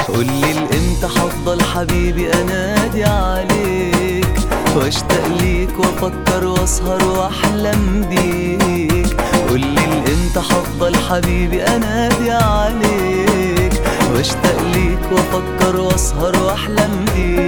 قولي الامتى هفضل حبيبي انادي عليك، واشتاق ليك وافكر واسهر واحلم بيك. قولي الامتى هفضل حبيبي انادي عليك، واشتاق ليك وافكر واسهر واحلم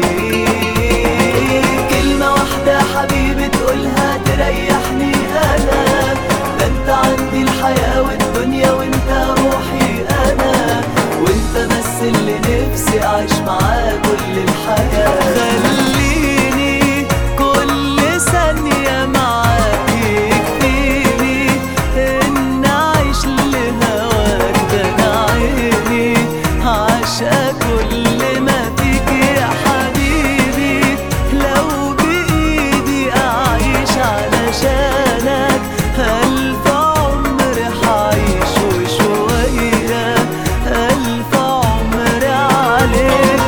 بيك. كلمة واحدة حبيبي تقولها تريحني انا، ده انت عندي الحياة والدنيا وانت روحي انا، وانت بس اللي نفسي اعيش معاه كل الحياة. خليني كل ثانية معاك يكفيني ان اعيش لهواك، ده انا عيني عاشقة كل ما فيك يا حبيبي. لو بايدي اعيش علشانك الف عمر حعيش، وشوية الف عمر عليك.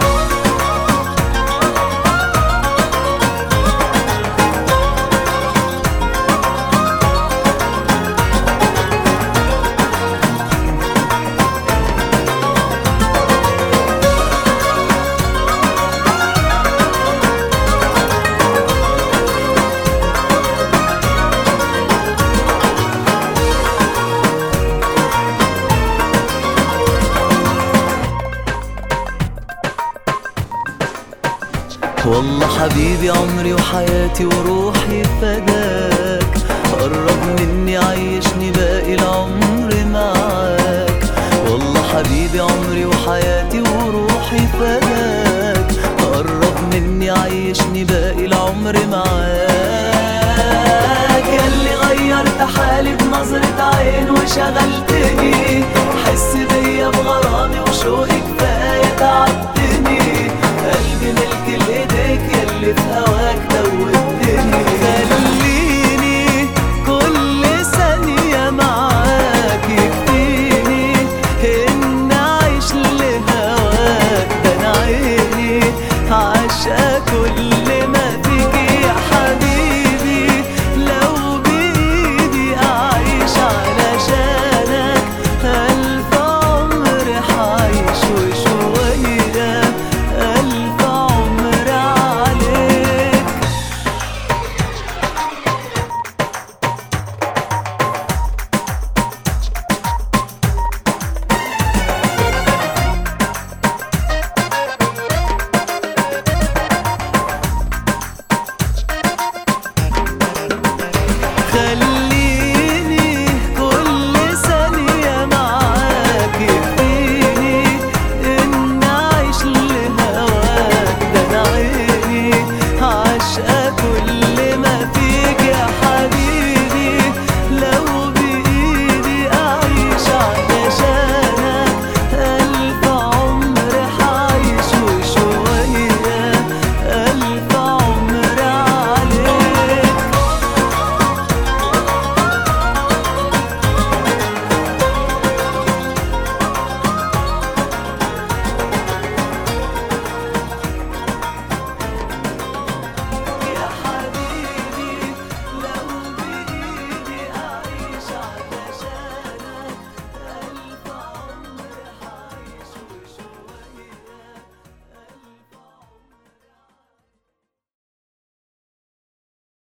والله حبيبي عمري وحياتي وروحي فداك، قرب مني عيشني باقي العمر معاك. والله حبيبي عمري وحياتي وروحي فداك، قرب مني عيشني باقي العمر معاك. ياللي غيرت حالي بنظرة عين وشغلتني، حس بيا بغرامي وشوقي